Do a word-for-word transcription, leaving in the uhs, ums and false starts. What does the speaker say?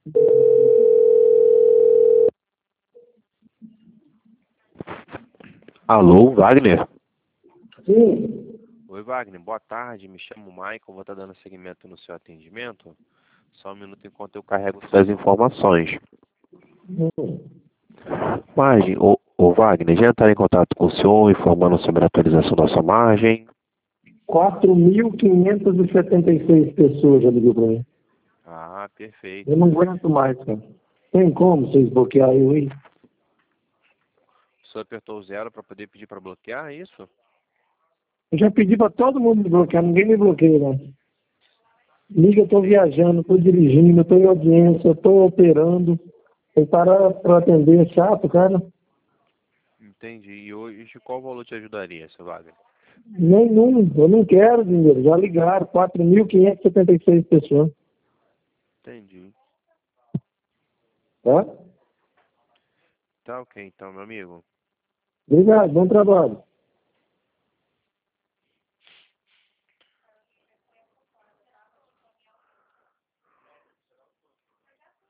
Alô, Wagner? Sim. Oi, Wagner, boa tarde. Me chamo Michael, vou estar dando seguimento no seu atendimento. Só um minuto enquanto eu carrego suas informações. Hum. Margem, ô, ô Wagner, já entraram em contato com o senhor informando sobre a atualização da sua margem? quatro mil quinhentas e setenta e seis pessoas já ligou para mim. Ah, perfeito. Eu não aguento mais, cara. Tem como vocês bloquear eu aí? O senhor apertou o zero para poder pedir para bloquear, é isso? Eu já pedi para todo mundo me bloquear, ninguém me bloqueia, não. Liga, eu tô viajando, tô dirigindo, tô em audiência, tô operando. Tem que parar para atender, é chato, cara. Entendi. E hoje qual valor te ajudaria, seu Wagner? Nenhum, eu não quero dinheiro. Já ligaram, quatro mil quinhentas e setenta e seis pessoas. Entendi. Tá? Tá ok então, meu amigo. Obrigado, bom trabalho.